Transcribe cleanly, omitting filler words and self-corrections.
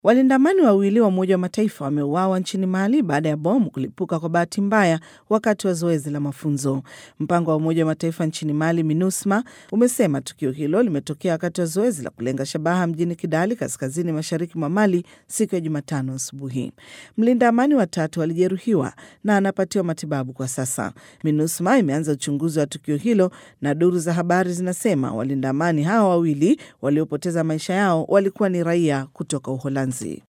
Walinda amani wawili wa Umoja wa Mataifa wameuawa nchini Mali baada ya bomu kulipuka kwa bahati mbaya wakati wa zoezi la mafunzo. Mpango wa Umoja wa Mataifa nchini Mali, MINUSMA, umesema tukio hilo limetokea wakati wa zoezi la kulenga shabaha mjini Kidali, kaskazini mashariki mwa Mali, siku ya Jumatano asubuhi. Mlinda amani watatu walijeruhiwa na anapatiwa matibabu kwa sasa. MINUSMA imeanza uchunguzi wa tukio hilo na duru za habari zinasema walinda amani hao wawili waliopoteza maisha yao walikuwa ni raia kutoka Uholanzi.